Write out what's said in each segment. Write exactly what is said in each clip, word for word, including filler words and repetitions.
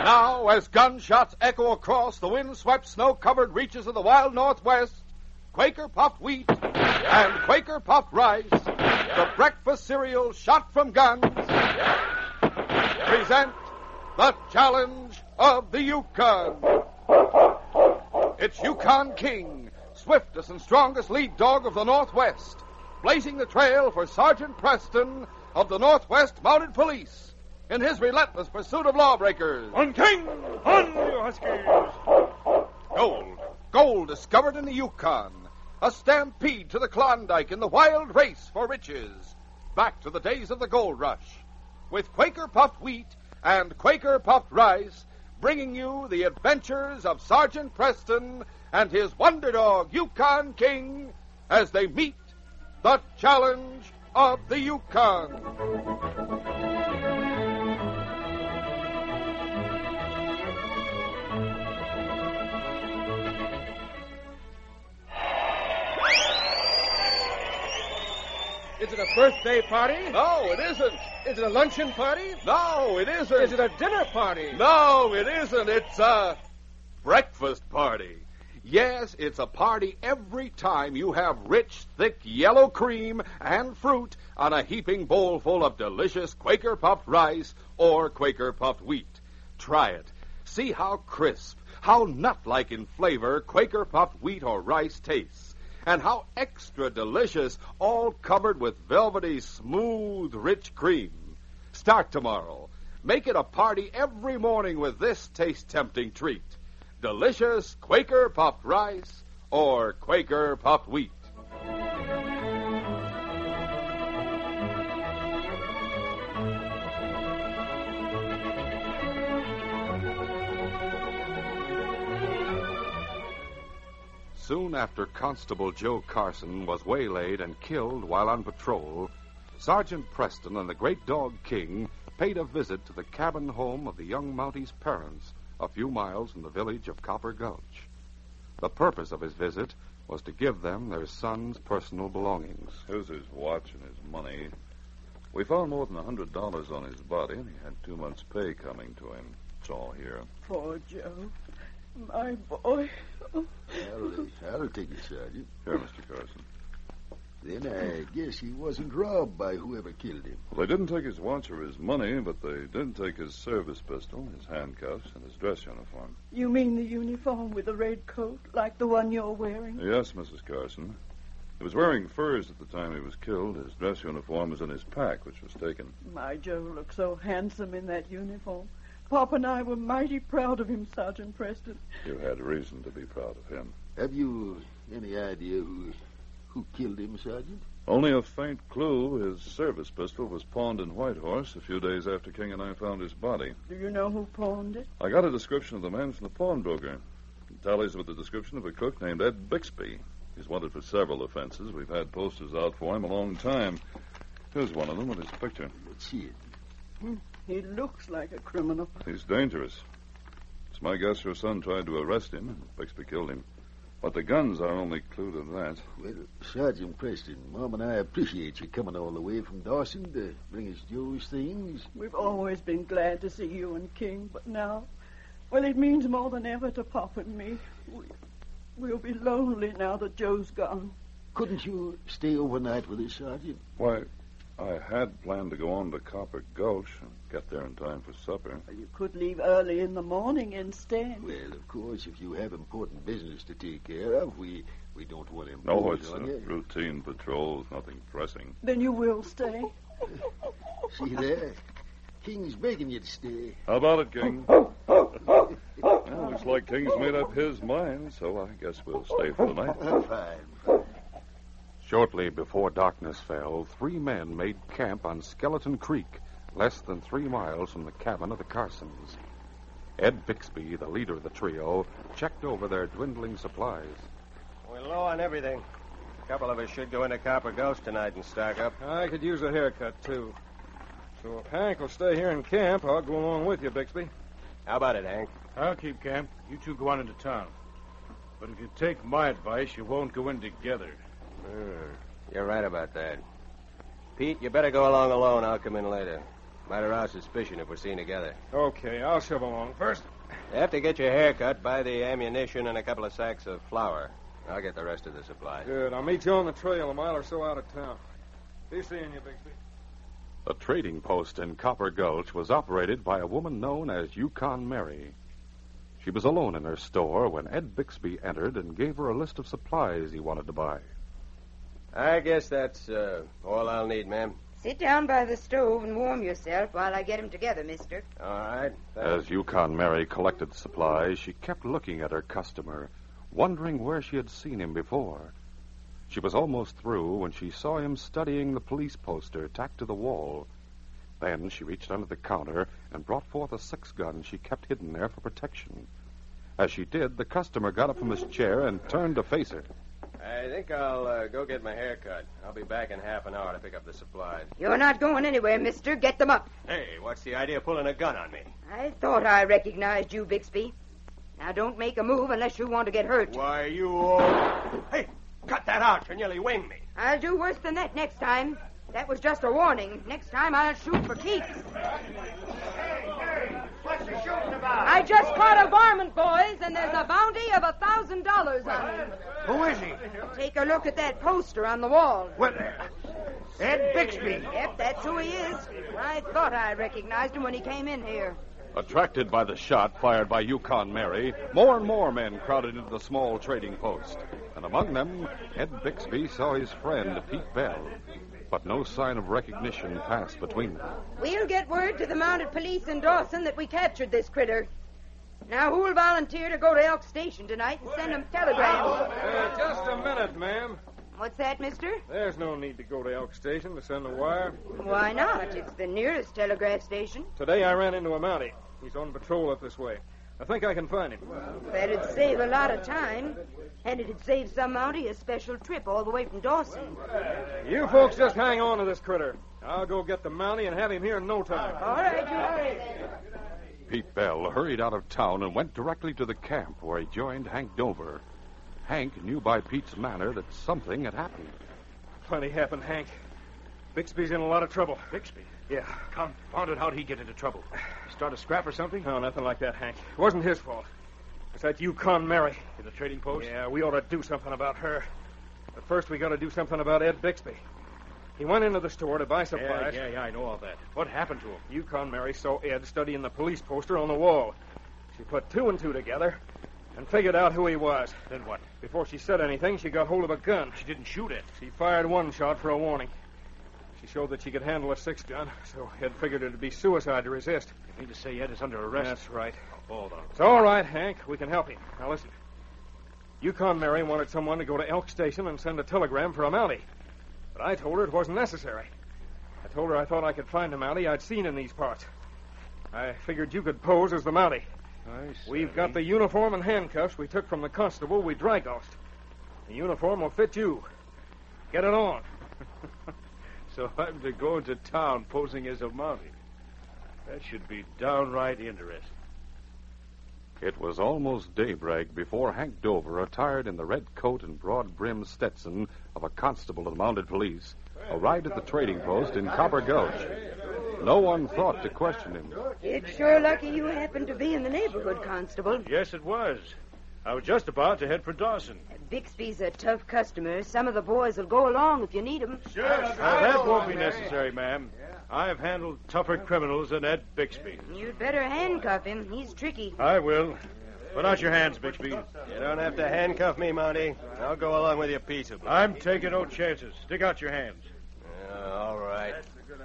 Now, as gunshots echo across the wind-swept, snow-covered reaches of the wild Northwest, Quaker Puffed Wheat and Quaker Puffed Rice, the breakfast cereal shot from guns, present the challenge of the Yukon. It's Yukon King, swiftest and strongest lead dog of the Northwest, blazing the trail for Sergeant Preston of the Northwest Mounted Police in his relentless pursuit of lawbreakers. On King! On, you Huskies! Gold. Gold discovered in the Yukon. A stampede to the Klondike in the wild race for riches. Back to the days of the gold rush. With Quaker Puffed Wheat and Quaker Puffed Rice, bringing you the adventures of Sergeant Preston and his wonder dog, Yukon King, as they meet the challenge of the Yukon. Is it a birthday party? No, it isn't. Is it a luncheon party? No, it isn't. Is it a dinner party? No, it isn't. It's a breakfast party. Yes, it's a party every time you have rich, thick yellow cream and fruit on a heaping bowl full of delicious Quaker Puffed Rice or Quaker Puffed Wheat. Try it. See how crisp, how nut-like in flavor Quaker Puffed Wheat or rice tastes. And how extra delicious, all covered with velvety, smooth, rich cream. Start tomorrow. Make it a party every morning with this taste-tempting treat. Delicious Quaker Puffed Rice or Quaker Puffed Wheat. Soon after Constable Joe Carson was waylaid and killed while on patrol, Sergeant Preston and the great dog King paid a visit to the cabin home of the young Mountie's parents, a few miles from the village of Copper Gulch. The purpose of his visit was to give them their son's personal belongings. Here's his watch and his money. We found more than a hundred dollars on his body, and he had two months' pay coming to him. It's all here. Poor Joe. My boy. I'll, I'll take it, Sergeant. Here, Mister Carson. Then I guess he wasn't robbed by whoever killed him. Well, they didn't take his watch or his money, but they did take his service pistol, his handcuffs, and his dress uniform. You mean the uniform with the red coat, like the one you're wearing? Yes, Missus Carson. He was wearing furs at the time he was killed. His dress uniform was in his pack, which was taken. My Joe looked so handsome in that uniform. Pop and I were mighty proud of him, Sergeant Preston. You had reason to be proud of him. Have you any idea who who killed him, Sergeant? Only a faint clue. His service pistol was pawned in Whitehorse a few days after King and I found his body. Do you know who pawned it? I got a description of the man from the pawnbroker. It tallies with the description of a cook named Ed Bixby. He's wanted for several offenses. We've had posters out for him a long time. Here's one of them with his picture. Let's see it. Hmm. He looks like a criminal. He's dangerous. It's my guess your son tried to arrest him, and Bixby killed him. But the guns are only clue to that. Well, Sergeant Preston, Mom and I appreciate you coming all the way from Dawson to bring us Joe's things. We've always been glad to see you and King, but now, well, it means more than ever to Pop and me. We, we'll be lonely now that Joe's gone. Couldn't you stay overnight with us, Sergeant? Why, I had planned to go on to Copper Gulch and get there in time for supper. Well, you could leave early in the morning instead. Well, of course, if you have important business to take care of, we we don't want to impose No, it's on a you. routine patrol, nothing pressing. Then you will stay. See there? King's begging you to stay. How about it, King? Well, looks like King's made up his mind, so I guess we'll stay for the night. Fine. Shortly before darkness fell, three men made camp on Skeleton Creek, less than three miles from the cabin of the Carsons. Ed Bixby, the leader of the trio, checked over their dwindling supplies. We're low on everything. A couple of us should go into Copper Gulch tonight and stock up. I could use a haircut, too. So if Hank will stay here in camp, I'll go along with you, Bixby. How about it, Hank? I'll keep camp. You two go on into town. But if you take my advice, you won't go in together. Hmm. You're right about that. Pete, you better go along alone. I'll come in later. Might arouse suspicion if we're seen together. Okay, I'll shove along first. You have to get your hair cut, buy the ammunition, and a couple of sacks of flour. I'll get the rest of the supplies. Good. I'll meet you on the trail a mile or so out of town. Be seeing you, Bixby. The trading post in Copper Gulch was operated by a woman known as Yukon Mary. She was alone in her store when Ed Bixby entered and gave her a list of supplies he wanted to buy. I guess that's uh, all I'll need, ma'am. Sit down by the stove and warm yourself while I get 'em together, mister. All right. As Yukon Mary collected supplies, she kept looking at her customer, wondering where she had seen him before. She was almost through when she saw him studying the police poster tacked to the wall. Then she reached under the counter and brought forth a six-gun she kept hidden there for protection. As she did, the customer got up from his chair and turned to face her. I think I'll uh, go get my hair cut. I'll be back in half an hour to pick up the supplies. You're not going anywhere, mister. Get them up. Hey, what's the idea of pulling a gun on me? I thought I recognized you, Bixby. Now, don't make a move unless you want to get hurt. Why, you old... Hey, cut that out. You nearly winged me. I'll do worse than that next time. That was just a warning. Next time I'll shoot for keeps. What's the shooting about? I just caught a varmint, boys, and there's a bounty of a thousand dollars on him. Who is he? Take a look at that poster on the wall. What? Ed Bixby. Yep, that's who he is. I thought I recognized him when he came in here. Attracted by the shot fired by Yukon Mary, more and more men crowded into the small trading post. And among them, Ed Bixby saw his friend, Pete Bell. But no sign of recognition passed between them. We'll get word to the mounted police in Dawson that we captured this critter. Now, who'll volunteer to go to Elk Station tonight and send them telegrams? Uh, just a minute, ma'am. What's that, mister? There's no need to go to Elk Station to send a wire. Why not? It's the nearest telegraph station. Today I ran into a Mountie. He's on patrol up this way. I think I can find him. That'd save a lot of time. And it'd save some Mountie a special trip all the way from Dawson. You folks just hang on to this critter. I'll go get the Mountie and have him here in no time. All right, you hurry then. Pete Bell hurried out of town and went directly to the camp where he joined Hank Dover. Hank knew by Pete's manner that something had happened. Plenty happened, Hank. Bixby's in a lot of trouble. Bixby? Yeah. Confounded, how'd he get into trouble? Start a scrap or something? No, nothing like that, Hank. It wasn't his fault. It's that Yukon Mary. In the trading post? Yeah, we ought to do something about her. But first we got to do something about Ed Bixby. He went into the store to buy supplies. Yeah, yeah, yeah, I know all that. What happened to him? Yukon Mary saw Ed studying the police poster on the wall. She put two and two together and figured out who he was. Then what? Before she said anything, she got hold of a gun. She didn't shoot it. She fired one shot for a warning. She showed that she could handle a six-gun, so Ed figured it'd be suicide to resist. You mean to say Ed is under arrest? That's right. Oh, hold on. It's all right, Hank. We can help him. Now, listen. Yukon Mary wanted someone to go to Elk Station and send a telegram for a Mountie. But I told her it wasn't necessary. I told her I thought I could find a Mountie I'd seen in these parts. I figured you could pose as the Mountie. I see. We've got the uniform and handcuffs we took from the constable we dry-gulched. The uniform will fit you. Get it on. So I'm to go into town posing as a Mountie. That should be downright interesting. It was almost daybreak before Hank Dover, attired in the red coat and broad-brimmed Stetson of a constable of the mounted police, arrived at the trading post in Copper Gulch. No one thought to question him. It's sure lucky you happened to be in the neighborhood, Constable. Yes, it was. I was just about to head for Dawson. Bixby's a tough customer. Some of the boys will go along if you need them. Sure. Uh, that won't be necessary, ma'am. I've handled tougher criminals than Ed Bixby. You'd better handcuff him. He's tricky. I will. Put out your hands, Bixby. You don't have to handcuff me, Mountie. I'll go along with you peaceably. I'm taking no chances. Stick out your hands. Uh, all right.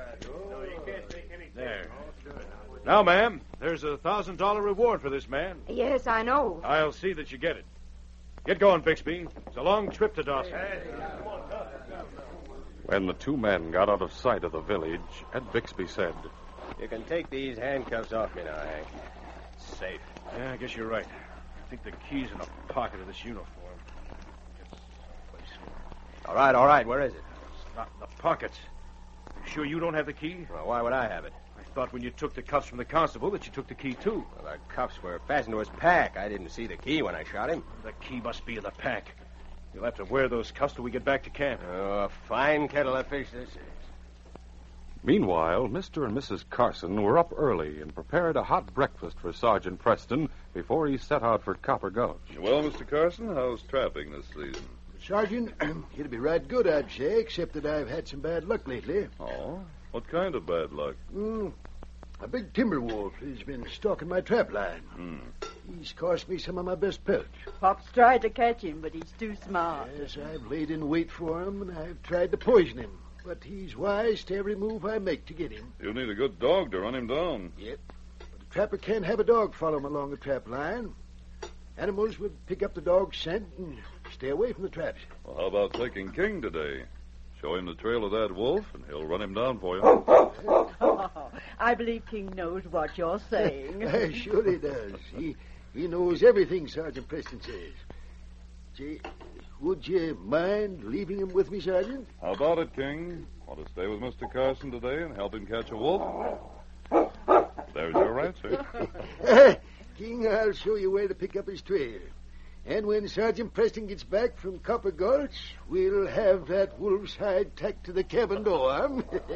There. Now, ma'am, there's a thousand dollar reward for this man. Yes, I know. I'll see that you get it. Get going, Bixby. It's a long trip to Dawson. When the two men got out of sight of the village, Ed Bixby said, You can take these handcuffs off me now, Hank. It's safe. Yeah, I guess you're right. I think the key's in the pocket of this uniform. All right, all right. Where is it? It's not in the pockets. You sure you don't have the key? Well, why would I have it? I thought when you took the cuffs from the constable that you took the key, too. Well, the cuffs were fastened to his pack. I didn't see the key when I shot him. The key must be in the pack. You'll have to wear those cuffs till we get back to camp. Oh, a fine kettle of fish this is. Meanwhile, Mister and Missus Carson were up early and prepared a hot breakfast for Sergeant Preston before he set out for Copper Gulch. Well, Mister Carson, how's traffic this season? Sergeant, it'll be right good, I'd say, except that I've had some bad luck lately. Oh? What kind of bad luck? Mm, a big timber wolf has been stalking my trap line. Hmm. He's cost me some of my best pelts. Pop's tried to catch him, but he's too smart. Yes, I've laid in wait for him, and I've tried to poison him. But he's wise to every move I make to get him. You'll need a good dog to run him down. Yep. But a trapper can't have a dog follow him along the trap line. Animals would pick up the dog's scent and stay away from the traps. Well, how about taking King today? Show him the trail of that wolf, and he'll run him down for you. Oh, I believe King knows what you're saying. I sure he does. He he knows everything Sergeant Preston says. Say, would you mind leaving him with me, Sergeant? How about it, King? Want to stay with Mister Carson today and help him catch a wolf? There's your answer. King, I'll show you where to pick up his trail. And when Sergeant Preston gets back from Copper Gulch, we'll have that wolf's hide tacked to the cabin door.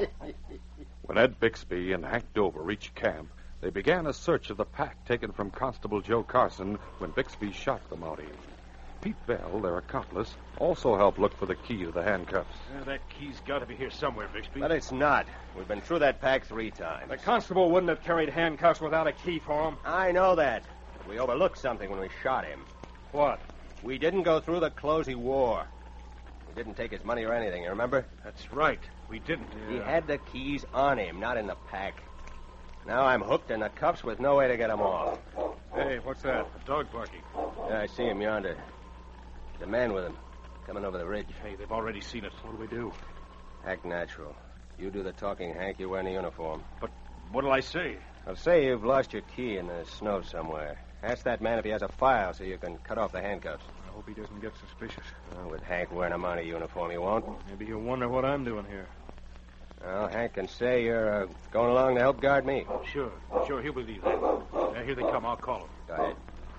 When Ed Bixby and Hank Dover reached camp, they began a search of the pack taken from Constable Joe Carson when Bixby shot the Mountie. Pete Bell, their accomplice, also helped look for the key to the handcuffs. Uh, that key's got to be here somewhere, Bixby. But it's not. We've been through that pack three times. The constable wouldn't have carried handcuffs without a key for him. I know that. But we overlooked something when we shot him. What? We didn't go through the clothes he wore. We didn't take his money or anything, you remember? That's right. We didn't. He had the keys on him, not in the pack. Now I'm hooked in the cuffs with no way to get him off. Hey, what's that? A dog barking. Yeah, I see him yonder. The man with him, coming over the ridge. Hey, they've already seen it. What do we do? Act natural. You do the talking, Hank. You wear the uniform. But what'll I say? I'll say you've lost your key in the snow somewhere. Ask that man if he has a file so you can cut off the handcuffs. I hope he doesn't get suspicious. Well, with Hank wearing a Mountie uniform, he won't. Maybe he'll wonder what I'm doing here. Well, Hank can say you're uh, going along to help guard me. Sure. Sure, he'll believe that. Uh, here they come. I'll call him. Go ahead.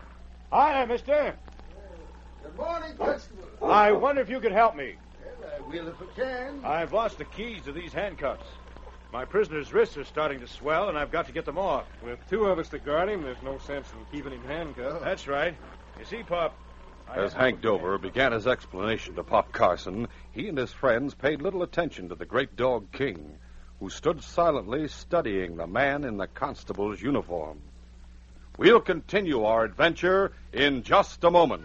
Hi there, mister. Good morning, Constable. I wonder if you could help me. Well, I will if I can. I've lost the keys to these handcuffs. My prisoner's wrists are starting to swell, and I've got to get them off. With two of us to guard him, there's no sense in keeping him handcuffed. That's right. You see, Pop... I As Hank Dover began his explanation to Pop Carson, he and his friends paid little attention to the great dog King, who stood silently studying the man in the constable's uniform. We'll continue our adventure in just a moment.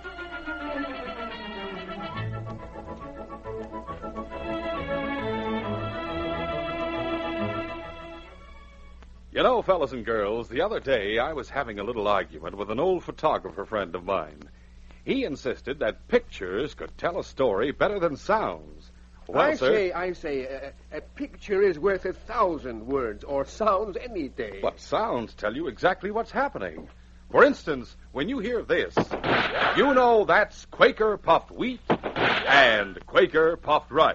You know, fellas and girls, the other day I was having a little argument with an old photographer friend of mine. He insisted that pictures could tell a story better than sounds. Well, I sir, say, I say, a, a picture is worth a thousand words or sounds any day. but sounds tell you exactly what's happening. For instance, when you hear this, you know that's Quaker puffed wheat and Quaker puffed rice.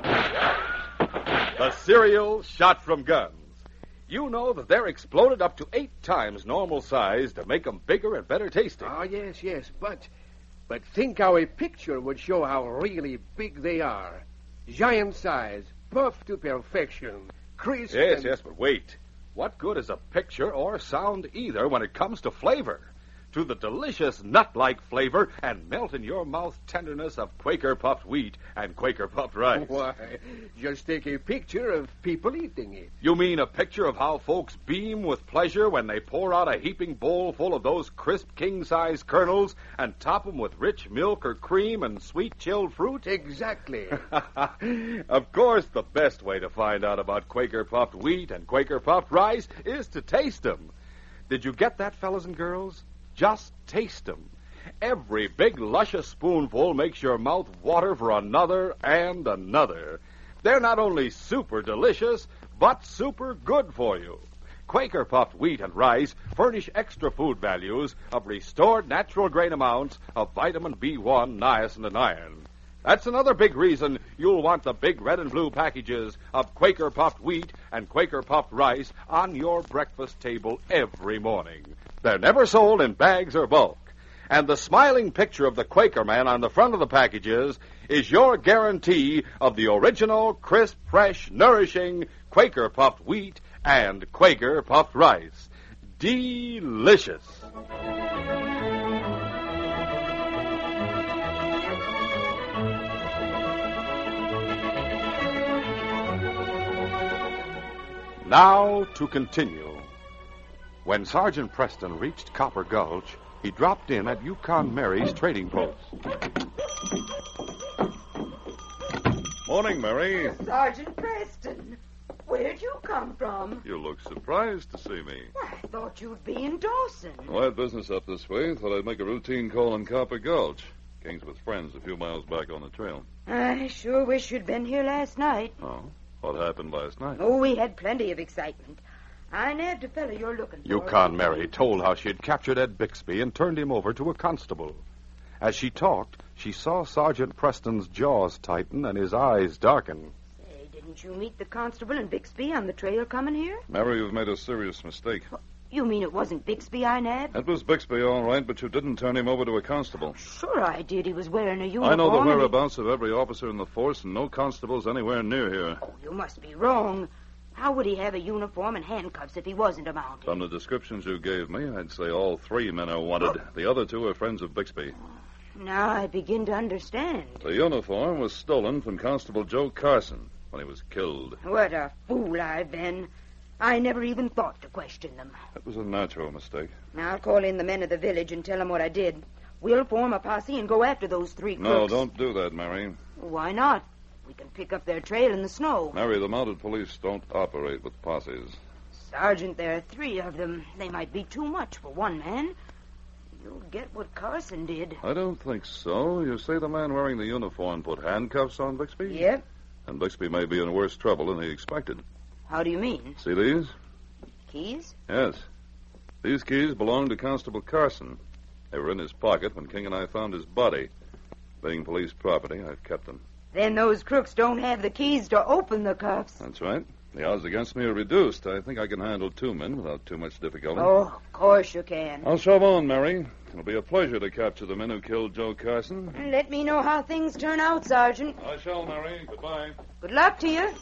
The cereal shot from guns. You know that they're exploded up to eight times normal size to make them bigger and better tasting. Ah, yes, yes, but, but think how a picture would show how really big they are. Giant size, puffed to perfection, crisp. Yes, and... yes, but wait. What good is a picture or sound either when it comes to flavor? To the delicious nut-like flavor and melt-in-your-mouth tenderness of Quaker puffed wheat and Quaker puffed rice. Why, just take a picture of people eating it. You mean a picture of how folks beam with pleasure when they pour out a heaping bowl full of those crisp king-size kernels and top them with rich milk or cream and sweet chilled fruit? Exactly. Of course, the best way to find out about Quaker puffed wheat and Quaker puffed rice is to taste them. Did you get that, fellas and girls? Just taste them. Every big, luscious spoonful makes your mouth water for another and another. They're not only super delicious, but super good for you. Quaker puffed wheat and rice furnish extra food values of restored natural grain amounts of vitamin B one, niacin, and iron. That's another big reason you'll want the big red and blue packages of Quaker puffed wheat and Quaker puffed rice on your breakfast table every morning. They're never sold in bags or bulk. And the smiling picture of the Quaker man on the front of the packages is your guarantee of the original, crisp, fresh, nourishing Quaker puffed wheat and Quaker puffed rice. Delicious. Now to continue. When Sergeant Preston reached Copper Gulch, he dropped in at Yukon Mary's trading post. Morning, Mary. Sergeant Preston, where'd you come from? You look surprised to see me. Why, I thought you'd be in Dawson. Well, I had business up this way. Thought I'd make a routine call on Copper Gulch. King's with friends a few miles back on the trail. I sure wish you'd been here last night. Oh? What happened last night? Oh, we had plenty of excitement. I nabbed a fellow you're looking for. Yukon Mary told how she had captured Ed Bixby and turned him over to a constable. As she talked, she saw Sergeant Preston's jaws tighten and his eyes darken. Say, didn't you meet the constable and Bixby on the trail coming here? Mary, you've made a serious mistake. You mean it wasn't Bixby I nabbed? That was Bixby, all right, but you didn't turn him over to a constable. Sure I did. He was wearing a uniform. I know the and he- whereabouts of every officer in the force, and no constables anywhere near here. Oh, you must be wrong. How would he have a uniform and handcuffs if he wasn't a mounted? From the descriptions you gave me, I'd say all three men are wanted. The other two are friends of Bixby. Now I begin to understand. The uniform was stolen from Constable Joe Carson when he was killed. What a fool I've been. I never even thought to question them. That was a natural mistake. Now I'll call in the men of the village and tell them what I did. We'll form a posse and go after those three crooks. No, don't do that, Mary. Why not? We can pick up their trail in the snow. Mary, the mounted police don't operate with posses. Sergeant, there are three of them. They might be too much for one man. You'll get what Carson did. I don't think so. You say the man wearing the uniform put handcuffs on Bixby? Yep. And Bixby may be in worse trouble than he expected. How do you mean? See these? Keys? Yes. These keys belong to Constable Carson. They were in his pocket when King and I found his body. Being police property, I've kept them. Then those crooks don't have the keys to open the cuffs. That's right. The odds against me are reduced. I think I can handle two men without too much difficulty. Oh, of course you can. I'll shove on, Mary. It'll be a pleasure to capture the men who killed Joe Carson. Let me know how things turn out, Sergeant. I shall, Mary. Goodbye. Good luck to you.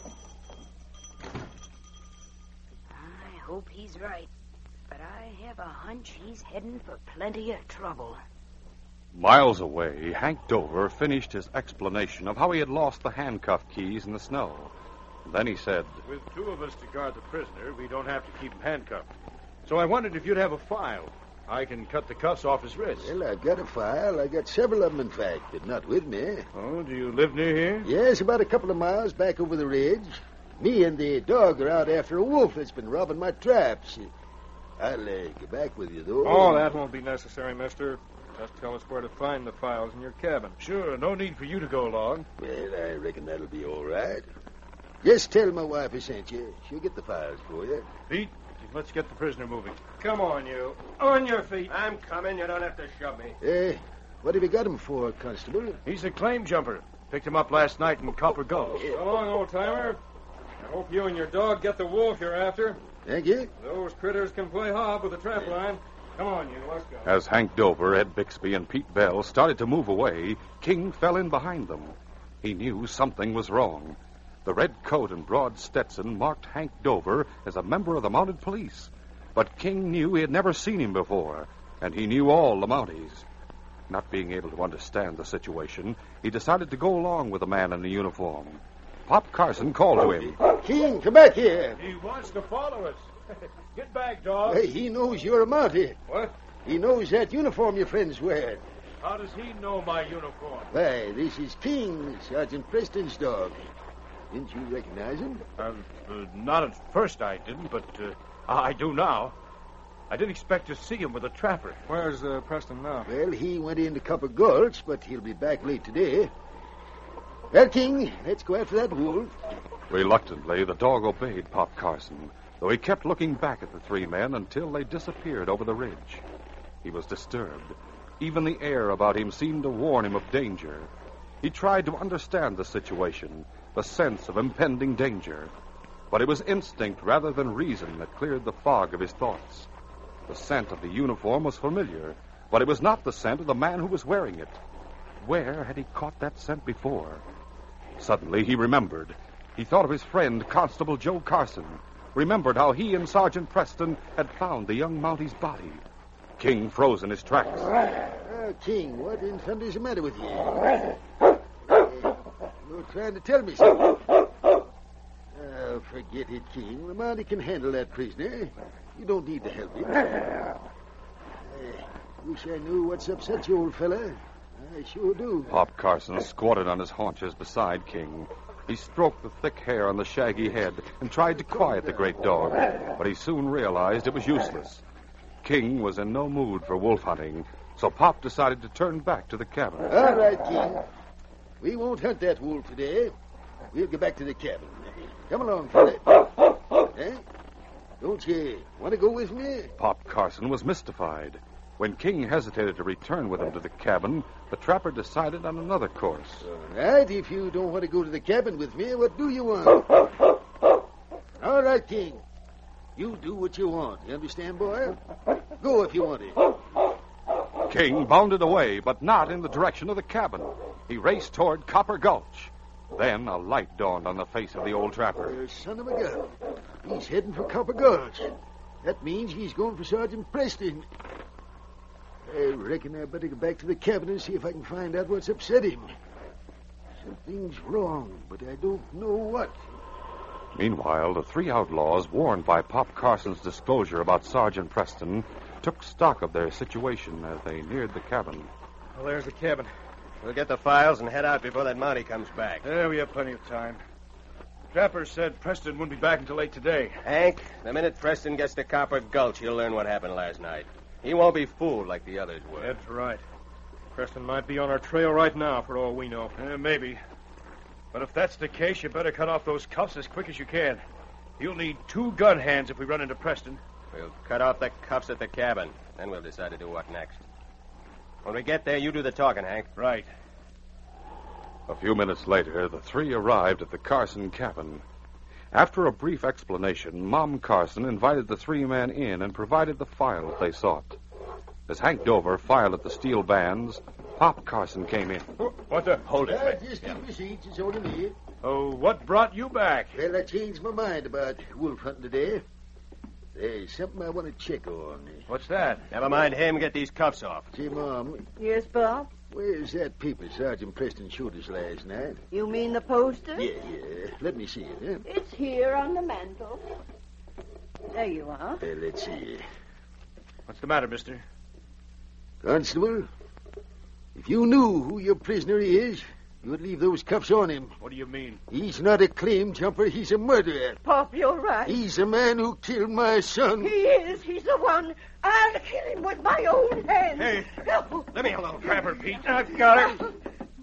I hope he's right, but I have a hunch he's heading for plenty of trouble. Miles away, Hank Dover finished his explanation of how he had lost the handcuff keys in the snow. Then he said, With two of us to guard the prisoner, we don't have to keep him handcuffed. So I wondered if you'd have a file. I can cut the cuffs off his wrists. Well, I've got a file. I got several of them, in fact, but not with me. Oh, do you live near here? Yes, about a couple of miles back over the ridge. Me and the dog are out after a wolf that's been robbing my traps. I'll uh, get back with you, though. Oh, that won't be necessary, mister. Just tell us where to find the files in your cabin. Sure, no need for you to go along. Well, I reckon that'll be all right. Just tell my wife I sent you. She'll get the files for you. Pete, let's get the prisoner moving. Come on, you. On your feet. I'm coming. You don't have to shove me. Eh, what have you got him for, Constable? He's a claim jumper. Picked him up last night in Copper Gulch. So long, old-timer. I hope you and your dog get the wolf you're after. Thank you. Those critters can play hob with a trap line. Come on, you. Let's go. As Hank Dover, Ed Bixby, and Pete Bell started to move away, King fell in behind them. He knew something was wrong. The red coat and broad Stetson marked Hank Dover as a member of the mounted police. But King knew he had never seen him before, and he knew all the Mounties. Not being able to understand the situation, he decided to go along with the man in the uniform. Pop Carson called to him. King, come back here. He wants to follow us. Get back, dog. Hey, he knows you're a Mountie. What? He knows that uniform your friends wear. How does he know my uniform? Why, this is King, Sergeant Preston's dog. Didn't you recognize him? Uh, uh, not at first I didn't, but uh, I do now. I didn't expect to see him with a trapper. Where's uh, Preston now? Well, he went into Copper Gulch, but he'll be back late today. Well, King, let's go after that wolf. Reluctantly, the dog obeyed Pop Carson, though he kept looking back at the three men until they disappeared over the ridge. He was disturbed. Even the air about him seemed to warn him of danger. He tried to understand the situation, the sense of impending danger. But it was instinct rather than reason that cleared the fog of his thoughts. The scent of the uniform was familiar, But it was not the scent of the man who was wearing it. Where had he caught that scent before? Suddenly he remembered. He thought of his friend, Constable Joe Carson. Remembered how he and Sergeant Preston had found the young Mountie's body. King froze in his tracks. Uh, King, what in thunder is the matter with you? Uh, you're trying to tell me something. Oh, forget it, King. The Mountie can handle that prisoner. You don't need to help him. Uh, wish I knew what's upset you, old fella. I sure do. Pop Carson squatted on his haunches beside King. He stroked the thick hair on the shaggy head and tried to quiet the great dog, but he soon realized it was useless. King was in no mood for wolf hunting, so Pop decided to turn back to the cabin. All right, King. We won't hunt that wolf today. We'll get back to the cabin. Come along, fella. Eh? Don't you want to go with me? Pop Carson was mystified. When King hesitated to return with him to the cabin, the trapper decided on another course. All right, if you don't want to go to the cabin with me, what do you want? All right, King. You do what you want. You understand, boy? Go if you want to. King bounded away, but not in the direction of the cabin. He raced toward Copper Gulch. Then a light dawned on the face of the old trapper. Uh, son of a gun. He's heading for Copper Gulch. That means he's going for Sergeant Preston. I reckon I better go back to the cabin and see if I can find out what's upset him. Something's wrong, but I don't know what. Meanwhile, the three outlaws, warned by Pop Carson's disclosure about Sergeant Preston, took stock of their situation as they neared the cabin. Well, there's the cabin. We'll get the files and head out before that Mountie comes back. Yeah, we have plenty of time. Trapper said Preston wouldn't be back until late today. Hank, the minute Preston gets to Copper Gulch, he'll learn what happened last night. He won't be fooled like the others were. That's right. Preston might be on our trail right now, for all we know. Uh, maybe. But if that's the case, you better cut off those cuffs as quick as you can. You'll need two gun hands if we run into Preston. We'll cut off the cuffs at the cabin. Then we'll decide to do what next. When we get there, you do the talking, Hank. Right. A few minutes later, the three arrived at the Carson cabin. After a brief explanation, Mom Carson invited the three men in and provided the files they sought. As Hank Dover filed at the steel bands, Pop Carson came in. What the? Hold it, Uh, man. just keep your seats. It's only me. Oh, what brought you back? Well, I changed my mind about wolf hunting today. There's something I want to check on. What's that? Never mind him. Get these cuffs off. See, Mom, Yes, Bob? where's that paper Sergeant Preston showed us last night? You mean the poster? Yeah, yeah. Let me see it, huh? It's here on the mantel. There you are. Uh, let's see. What's the matter, mister? Constable, if you knew who your prisoner is, you would leave those cuffs on him. What do you mean? He's not a claim jumper. He's a murderer. Pop, you're right. He's the man who killed my son. He is. He's the one. I'll kill him with my own hands. Hey, No. let me alone. Grab her, Pete. I've got her.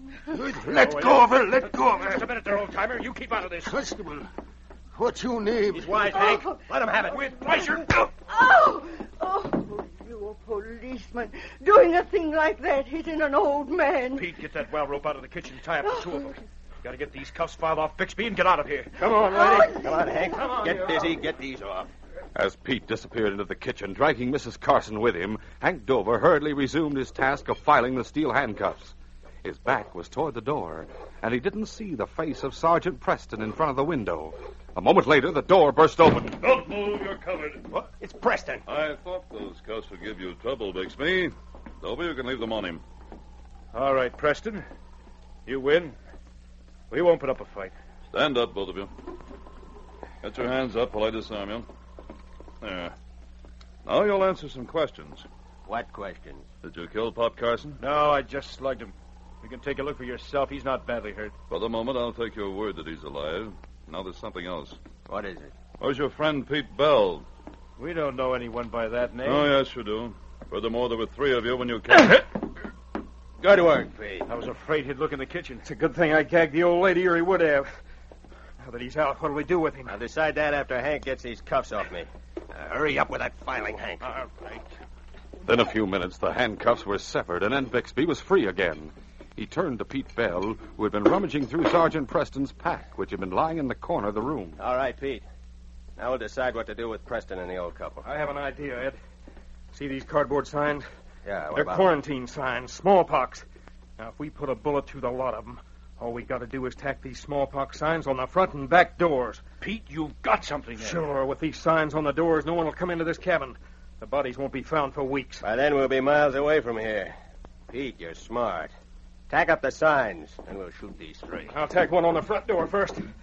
Let go of her. Let go of Just a her. minute there, old-timer. You keep out of this. Constable, what's your name? He's wise, Hank. Let him have it. With pleasure. Oh! Oh, you a policeman. Doing a thing like that, hitting an old man. Pete, get that well rope out of the kitchen. Tie up the two of them. Got to get these cuffs filed off Bixby and get out of here. Come on, Oh, lady. Come on, Hank. Come on, Get you- busy. Get these off. As Pete disappeared into the kitchen, dragging Missus Carson with him, Hank Dover hurriedly resumed his task of filing the steel handcuffs. His back was toward the door, and he didn't see the face of Sergeant Preston in front of the window. A moment later, the door burst open. Don't move, you're covered. What? It's Preston. I thought those cuffs would give you trouble, Bixby. Dover, you can leave them on him. All right, Preston. You win. We won't put up a fight. Stand up, both of you. Get your hands up while I disarm you. There. Now you'll answer some questions. What questions? Did you kill Pop Carson? No, I just slugged him. You can take a look for yourself. He's not badly hurt. For the moment, I'll take your word that he's alive. Now there's something else. What is it? Where's your friend Pete Bell? We don't know anyone by that name. Oh, yes, you do. Furthermore, there were three of you when you came. Good work, Pete. I was afraid he'd look in the kitchen. It's a good thing I gagged the old lady, or he would have. Now that he's out, what'll we do with him? I'll decide that after Hank gets these cuffs off me. Uh, hurry up with that filing, Hank. All right. In a few minutes, the handcuffs were severed, and then Bixby was free again. He turned to Pete Bell, who had been rummaging through Sergeant Preston's pack, which had been lying in the corner of the room. All right, Pete. Now we'll decide what to do with Preston and the old couple. I have an idea, Ed. See these cardboard signs? Yeah, what They're about quarantine signs, smallpox. Now, if we put a bullet through the lot of them, all we got to do is tack these smallpox signs on the front and back doors. Pete, you've got something there. Sure, with these signs on the doors, no one will come into this cabin. The bodies won't be found for weeks. By then, we'll be miles away from here. Pete, you're smart. Tack up the signs, and we'll shoot these three. I'll tack one on the front door first. Here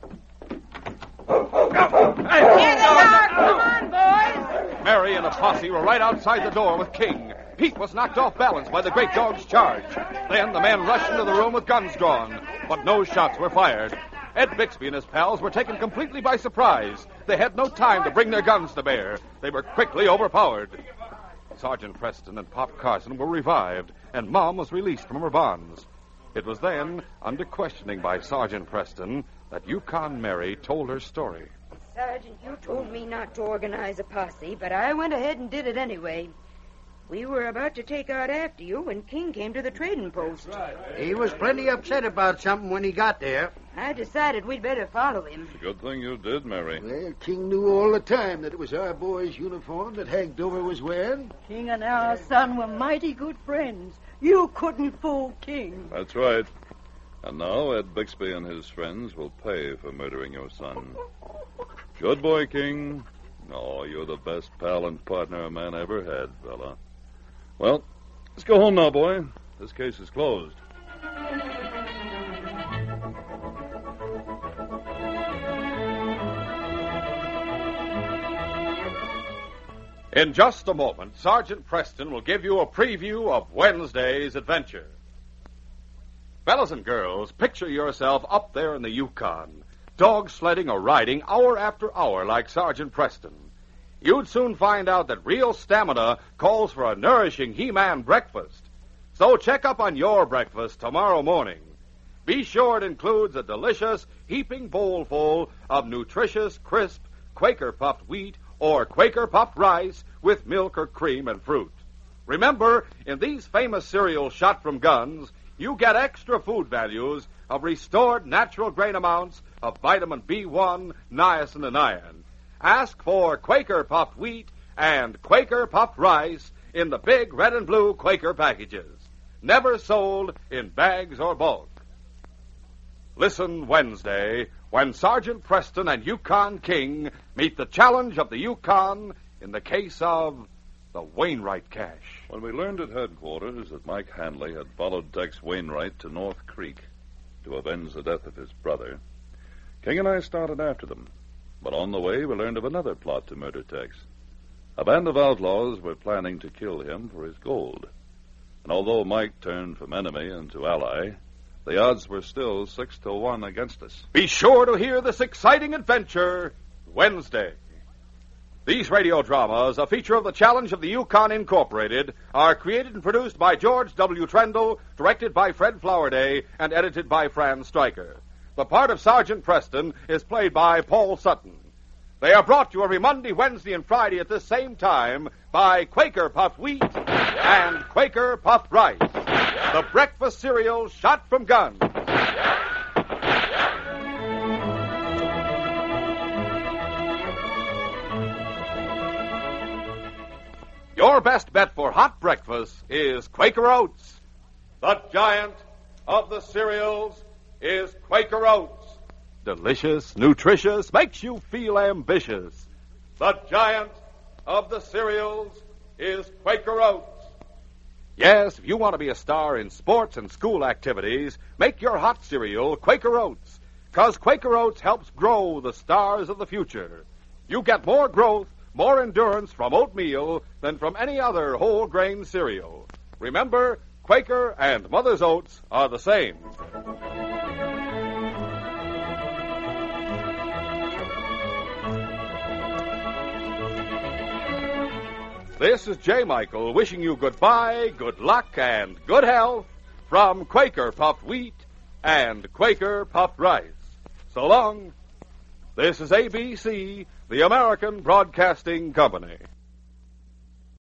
they are! Come on, boys! Mary and a posse were right outside the door with King. Pete was knocked off balance by the great dog's charge. Then the men rushed into the room with guns drawn, but no shots were fired. Ed Bixby and his pals were taken completely by surprise. They had no time to bring their guns to bear. They were quickly overpowered. Sergeant Preston and Pop Carson were revived, and Mom was released from her bonds. It was then, under questioning by Sergeant Preston, that Yukon Mary told her story. Sergeant, you told me not to organize a posse, but I went ahead and did it anyway. We were about to take out after you when King came to the trading post. He was plenty upset about something when he got there. I decided we'd better follow him. It's a good thing you did, Mary. Well, King knew all the time that it was our boy's uniform that Hank Dover was wearing. King and our son were mighty good friends. You couldn't fool King. That's right. And now Ed Bixby and his friends will pay for murdering your son. Good boy, King. Oh, you're the best pal and partner a man ever had, fella. Well, let's go home now, boy. This case is closed. In just a moment, Sergeant Preston will give you a preview of Wednesday's adventure. Fellas and girls, picture yourself up there in the Yukon, dog sledding or riding hour after hour like Sergeant Preston. You'd soon find out that real stamina calls for a nourishing He-Man breakfast. So check up on your breakfast tomorrow morning. Be sure it includes a delicious heaping bowlful of nutritious, crisp, Quaker puffed wheat or Quaker puffed rice with milk or cream and fruit. Remember, in these famous cereals shot from guns, you get extra food values of restored natural grain amounts of vitamin B one, niacin, and iron. Ask for Quaker puffed wheat and Quaker puffed rice in the big red and blue Quaker packages. Never sold in bags or bulk. Listen Wednesday when Sergeant Preston and Yukon King meet the challenge of the Yukon in the case of the Wainwright cache. When we learned at headquarters that Mike Hanley had followed Tex Wainwright to North Creek to avenge the death of his brother, King and I started after them. But on the way, we learned of another plot to murder Tex. A band of outlaws were planning to kill him for his gold. And although Mike turned from enemy into ally, the odds were still six to one against us. Be sure to hear this exciting adventure Wednesday. These radio dramas, a feature of the Challenge of the Yukon Incorporated, are created and produced by George W. Trendle, directed by Fred Flowerday, and edited by Fran Stryker. The part of Sergeant Preston is played by Paul Sutton. They are brought to you every Monday, Wednesday, and Friday at this same time by Quaker Puffed Wheat and Quaker Puffed Rice, the breakfast cereal shot from guns. Your best bet for hot breakfast is Quaker Oats. The giant of the cereals is Quaker Oats. Delicious, nutritious, makes you feel ambitious. The giant of the cereals is Quaker Oats. Yes, if you want to be a star in sports and school activities, make your hot cereal Quaker Oats, because Quaker Oats helps grow the stars of the future. You get more growth, more endurance from oatmeal than from any other whole grain cereal. Remember, Quaker and Mother's Oats are the same. This is J. Michael wishing you goodbye, good luck, and good health from Quaker Puffed Wheat and Quaker Puffed Rice. So long. This is A B C, the American Broadcasting Company.